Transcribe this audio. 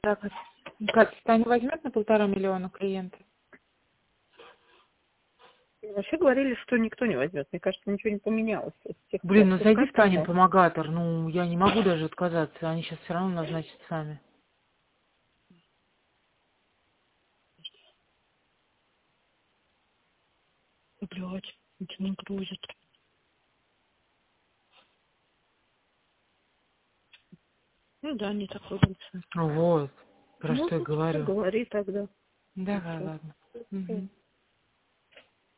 Так, Катя, Таня возьмет на 1,5 миллиона клиента? Вообще говорили, что никто не возьмет. Мне кажется, ничего не поменялось. С тех Блин, пор. ну зайди в Танин помогатор. Ну, я не могу даже отказаться. Они сейчас все равно назначат сами. Блядь, это не грузит. Ну да, не такой большой. Вот, про Ну, что я говорю. говори тогда. Давай, ладно. Угу.